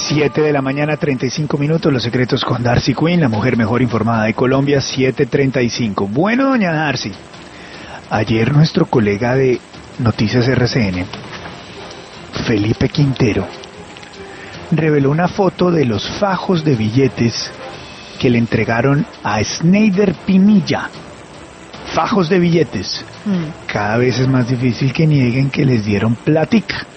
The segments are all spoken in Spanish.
7 de la mañana, 35 minutos, Los Secretos con Darcy Quinn, la mujer mejor informada de Colombia, 7:35. Bueno, doña Darcy, ayer nuestro colega de Noticias RCN, Felipe Quintero, reveló una foto de los fajos de billetes que le entregaron a Sneider Pinilla. Fajos de billetes. Cada vez es más difícil que nieguen que les dieron plática.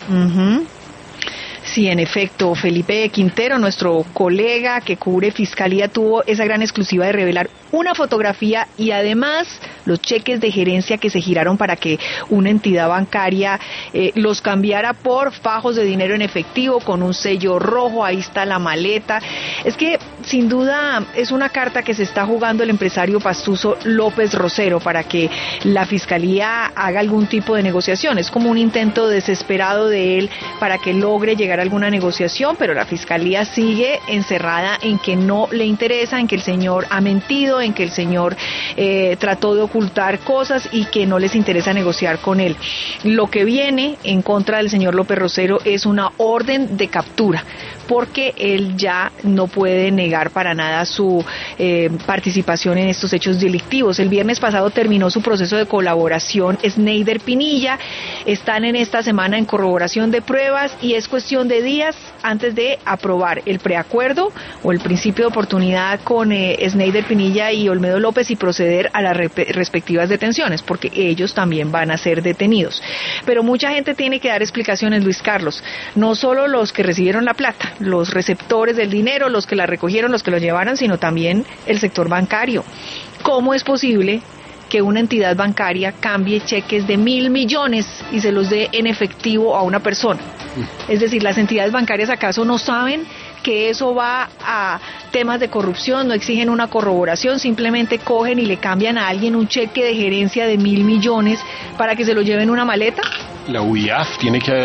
Sí, en efecto, Felipe Quintero, nuestro colega que cubre Fiscalía, tuvo esa gran exclusiva de revelar una fotografía y además los cheques de gerencia que se giraron para que una entidad bancaria los cambiara por fajos de dinero en efectivo con un sello rojo. Ahí está la maleta. Es que sin duda es una carta que se está jugando el empresario pastuso López Rosero para que la Fiscalía haga algún tipo de negociación. Es como un intento desesperado de él para que logre llegar a alguna negociación, pero la Fiscalía sigue encerrada en que no le interesa, en que el señor ha mentido, en que el señor trató de ocultar cosas y que no les interesa negociar con él. Lo que viene en contra del señor López Rosero es una orden de captura, porque él ya no puede negar para nada su participación en estos hechos delictivos. El viernes pasado terminó su proceso de colaboración Sneider Pinilla. Están en esta semana en corroboración de pruebas y es cuestión de días antes de aprobar el preacuerdo o el principio de oportunidad con Sneider Pinilla y Olmedo López y proceder a las respectivas detenciones, porque ellos también van a ser detenidos. Pero mucha gente tiene que dar explicaciones, Luis Carlos, no solo los que recibieron la plata, los receptores del dinero, los que la recogieron, los que lo llevaron, sino también el sector bancario. ¿Cómo es posible que una entidad bancaria cambie cheques de 1.000 millones y se los dé en efectivo a una persona? Es decir, ¿las entidades bancarias acaso no saben que eso va a temas de corrupción? ¿No exigen una corroboración? Simplemente cogen y le cambian a alguien un cheque de gerencia de 1.000 millones para que se lo lleven en una maleta. La UIAF tiene que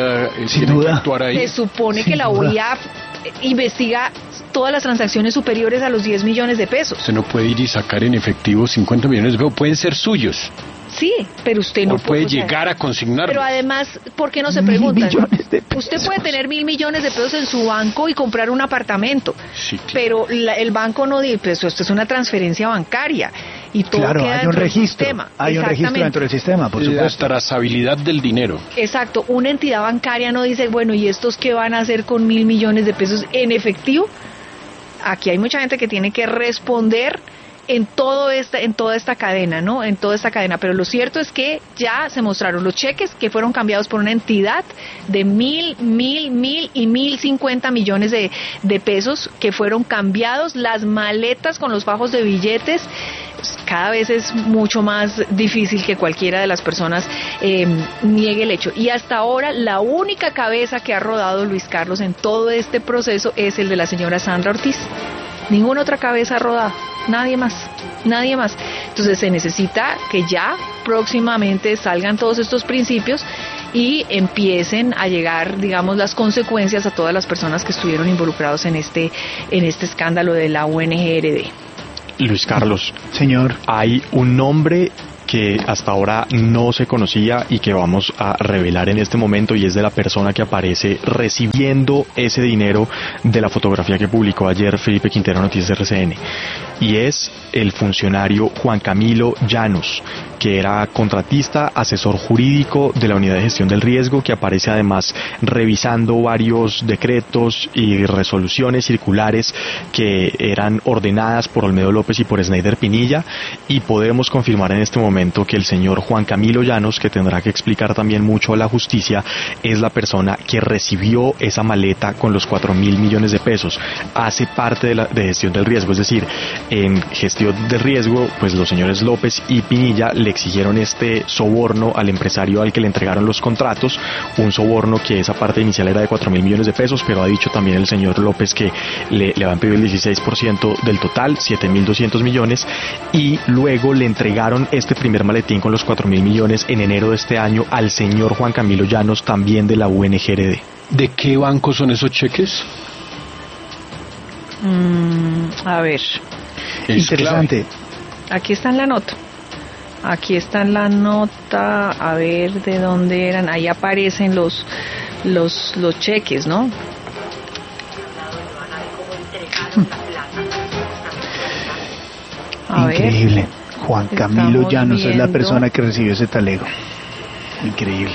actuar ahí. Se supone que la UIAF investiga todas las transacciones superiores a los 10 millones de pesos. Usted no puede ir y sacar en efectivo 50 millones de pesos, pueden ser suyos. Sí, pero usted no puede llegar a consignarlos. Pero además, ¿por qué no se preguntan? Usted puede tener 1.000 millones de pesos en su banco y comprar un apartamento, sí, claro. Pero el banco no dice, pues esto es una transferencia bancaria y todo claro, queda hay un registro, hay un registro dentro del sistema, por supuesto. La trazabilidad del dinero. Exacto, una entidad bancaria no dice, bueno, ¿y estos qué van a hacer con 1.000 millones de pesos en efectivo? Aquí hay mucha gente que tiene que responder en toda esta cadena, ¿no? En toda esta cadena, pero lo cierto es que ya se mostraron los cheques que fueron cambiados por una entidad de 1.000 y 1.050 millones de pesos que fueron cambiados, las maletas con los fajos de billetes. Cada vez es mucho más difícil que cualquiera de las personas niegue el hecho. Y hasta ahora la única cabeza que ha rodado, Luis Carlos, en todo este proceso es el de la señora Sandra Ortiz. Ninguna otra cabeza ha rodado, nadie más. Entonces se necesita que ya próximamente salgan todos estos principios y empiecen a llegar, digamos, las consecuencias a todas las personas que estuvieron involucrados en este escándalo de la UNGRD. Luis Carlos, señor, hay un nombre que hasta ahora no se conocía y que vamos a revelar en este momento, y es de la persona que aparece recibiendo ese dinero de la fotografía que publicó ayer Felipe Quintero, Noticias RCN, y es el funcionario Juan Camilo Llanos, que era contratista, asesor jurídico de la Unidad de Gestión del Riesgo, que aparece además revisando varios decretos y resoluciones circulares que eran ordenadas por Olmedo López y por Sneider Pinilla, y podemos confirmar en este momento que el señor Juan Camilo Llanos, que tendrá que explicar también mucho a la justicia, es la persona que recibió esa maleta con los 4.000 millones de pesos. Hace parte de gestión del riesgo, es decir, en gestión del riesgo, pues los señores López y Pinilla le exigieron este soborno al empresario al que le entregaron los contratos, un soborno que esa parte inicial era de 4.000 millones de pesos, pero ha dicho también el señor López que le van a pedir el 16% del total, 7.200 millones, y luego le entregaron este primer maletín con los 4.000 millones en enero de este año al señor Juan Camilo Llanos, también de la UNGRD. ¿De qué banco son esos cheques? A ver. Interesante. Aquí está en la nota. A ver de dónde eran. Ahí aparecen los cheques, ¿no? A ver, Increíble. Juan Camilo estamos Llanos es la viendo. persona que recibió ese talego. Increíble.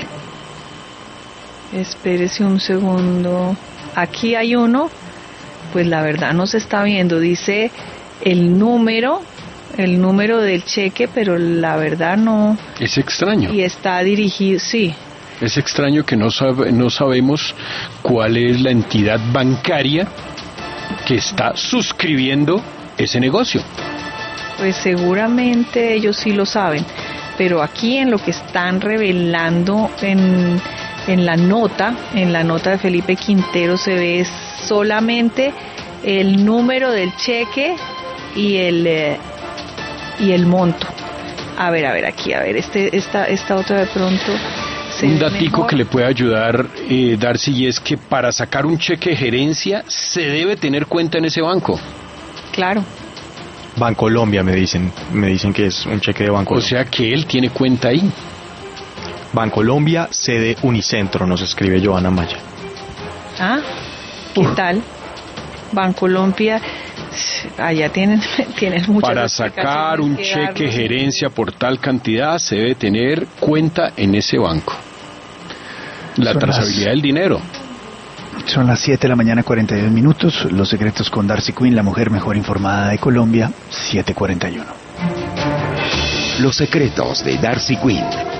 espérese un segundo. Aquí hay uno, pues la verdad no se está viendo. Dice el número del cheque, pero la verdad no. Es extraño. Y está dirigido, sí. Es extraño que no sabemos cuál es la entidad bancaria que está suscribiendo ese negocio. Pues seguramente ellos sí lo saben, pero aquí en lo que están revelando en la nota de Felipe Quintero se ve solamente el número del cheque y el monto. A ver, aquí, esta otra de pronto. Un datico que le puede ayudar, Darcy, y es que para sacar un cheque de gerencia se debe tener cuenta en ese banco. Claro. Bancolombia me dicen que es un cheque de O Bancolombia. sea que él tiene cuenta ahí. Bancolombia, sede Unicentro, nos escribe Joana Maya. Ah, ¿qué tal? Bancolombia, allá tienen muchas Para sacar un explicaciones que cheque darnos. gerencia por tal cantidad se debe tener cuenta en ese banco. La Son trazabilidad del dinero. Son las 7 de la mañana, 42 minutos. Los secretos con Darcy Quinn, la mujer mejor informada de Colombia, 7:41. Los secretos de Darcy Quinn.